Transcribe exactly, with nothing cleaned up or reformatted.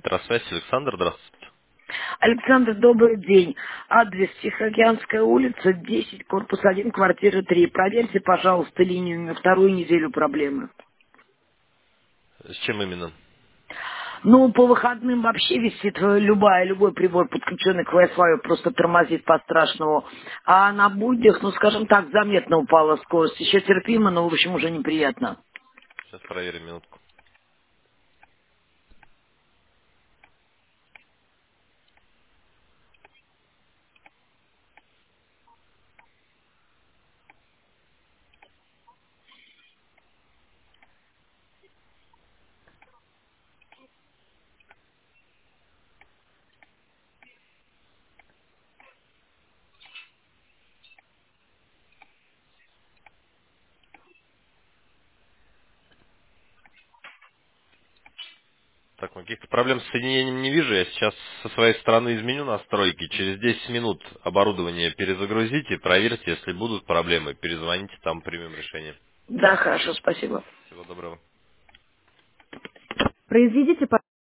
Электросвязь, Александр, здравствуйте. Александр, добрый день. Адрес Тихоокеанская улица, десять, корпус один, квартира три. Проверьте, пожалуйста, линию на вторую неделю проблемы. С чем именно? Ну, по выходным вообще висит э, любая, любой прибор, подключенный к Wi-Fi, просто тормозит по-страшному. А на буднях, ну, скажем так, заметно упала скорость. Еще терпимо, но, в общем, уже неприятно. Сейчас проверим минутку. Так, ну, каких-то проблем с соединением не вижу. Я сейчас со своей стороны изменю настройки. Через десять минут оборудование перезагрузите, проверьте, если будут проблемы, перезвоните, там примем решение. Да, хорошо, спасибо. Всего доброго. Произведите,